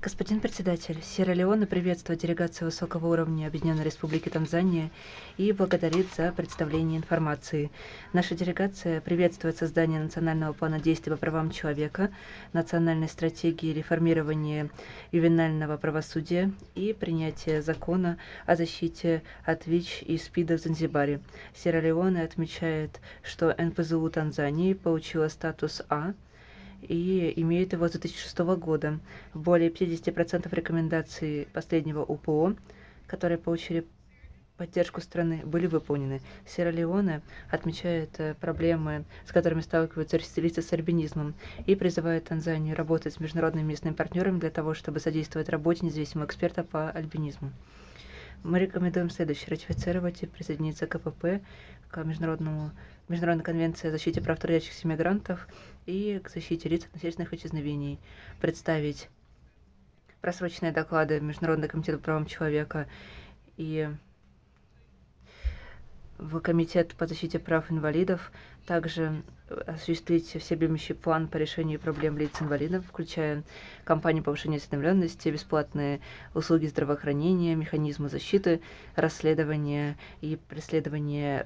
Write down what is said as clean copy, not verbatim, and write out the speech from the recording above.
Господин председатель, Сьерра-Леоне приветствует делегацию высокого уровня Объединенной Республики Танзания и благодарит за представление информации. Наша делегация приветствует создание национального плана действий по правам человека, национальной стратегии реформирования ювенального правосудия и принятие закона о защите от ВИЧ и СПИДа в Занзибаре. Сьерра-Леоне отмечает, что НПЗУ Танзании получила статус А и имеет его с 2006 года. Более 50% рекомендаций последнего УПО, которые получили поддержку страны, были выполнены. Сьерра-Леоне отмечает проблемы, с которыми сталкиваются лица с альбинизмом, и призывает Танзанию работать с международными местными партнерами для того, чтобы содействовать работе независимого эксперта по альбинизму. Мы рекомендуем следующее: ратифицировать и присоединиться к КПП, к Международной конвенции о защите прав трудящихся мигрантов и к защите лиц от насильственных исчезновений, представить просроченные доклады Международного комитета по правам человека и в Комитет по защите прав инвалидов, также осуществить всеобъемлющий план по решению проблем лиц-инвалидов, включая кампанию повышения осведомленности, бесплатные услуги здравоохранения, механизмы защиты, расследования и преследования